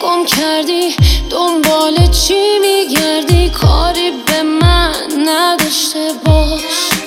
گم کردی، دنبال چی میگردی؟ کاری به من نداشته باش.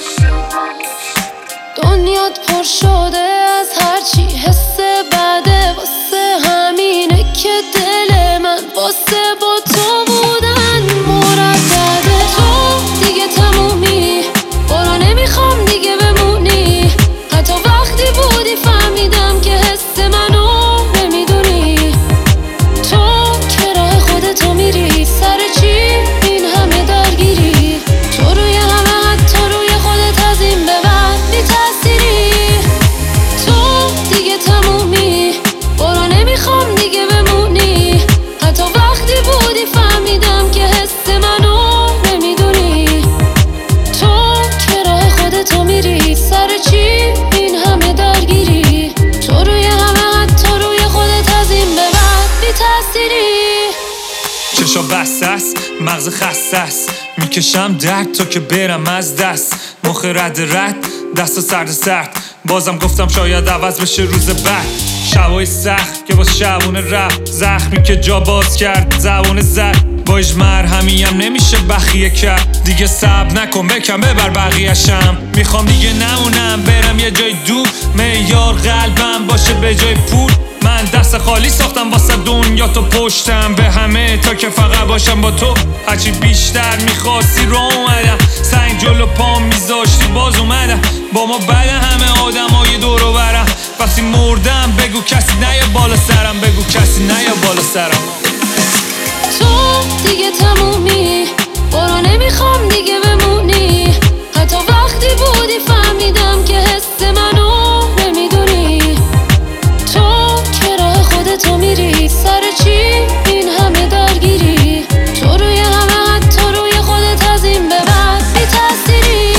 دنیات پر شده از هرچی حس بده، واسه همینه که دل من واسه با تو بودن مردده. تو دیگه تمومی، برو نمیخوام دیگه بمونی. حتی وقتی بودی فهمیدم که حس منو نمیدونی. تو که راه خودتو میری، سر چی این همه درگیری؟ تو روی همه، حتی روی خودت از این به بعد بی تأثیری. تو دیگه تمومی، برو نمیخوام دیگه بمونی. حتی وقتی بودی فهمیدم که حس منو نمیدونی. تو که راه خودتو میری، سر چی این همه درگیری؟ تو روی همه، حتی روی خودت از این به بعد بی تأثیری. چشا بسته است، مغز خسته است، میکشم درد تا که برم از دست. مخ رد دست سرد، بازم گفتم شاید عوض بشه روز بعد. شبای سخت که باز شبونه رفت، زخمی که جا باز کرد زبون زد. با اجمر همیم نمیشه بخیه کرد. دیگه صبر نکن بکن ببر بقیه‌شم. میخوام دیگه نمونم برم یه جای دور، معیار قلبم باشه به جای پول. من دست خالی ساختم واسه دنیا، تو پشتم به همه تا که فقط باشم با تو. هرچی بیشتر میخواستی رو اومدم، سنگ جلو پام میذاشتی باز اومدم. با ما بعد همه آدمای دور و برم، وقتی مردم بگو کسی نیا بالا سرم، بگو کسی نیا بالا سرم. تو دیگه تمومی، برو نمیخوام دیگه بمونی. حتی وقتی بودی فهمیدم که حس منو نمیدونی. تو که راه خودتو میری، سر چی این همه درگیری؟ تو روی همه، حتی روی خودت از این به بعد بی تأثیری.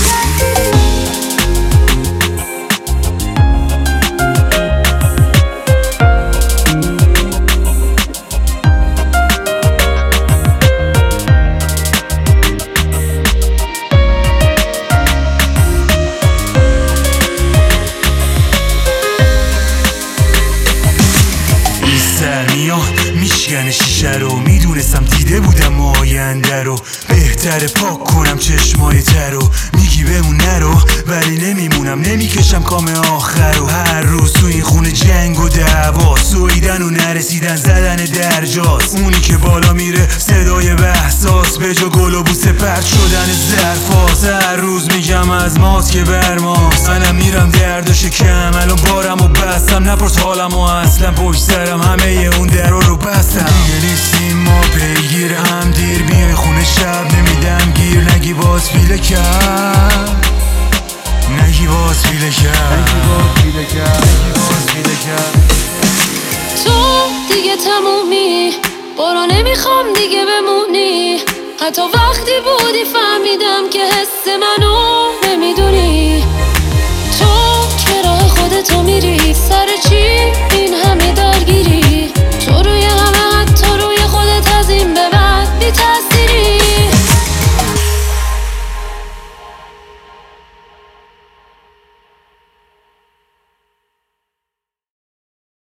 میشکنه شیشه رو، میدونستم دیده بودم آینده رو. بهتره پاک کنم چشمای ترو، میگی بمون نرو ولی نمیمونم، نمیکشم کام آخر رو. هر روز تو این خونه جنگ و دعوا، سویدن و نرسیدن زدن درجاست. اونی که بالا میره صدای بحثاست، به جا گل و بوسه پرت شدن ظرفاست. هر روز میگم از ماست که بر ماست، منم میرم درد و شکم الان بارم و بستم. نپرس حالم و اصلا پشت سرم همه اون درو رو بستم. دیگه نیستیم ما پیگیر هم، دیر بیای خونه شب نمیدم گیر. نگی باز پیله کرد، نگی باز پیله کرد، تو دیگه تمومی، برو نمیخوام دیگه بمونی. حتی وقتی بودی فهمیدم که حس منو نمیدونی. تو که راه خودتو میری، سر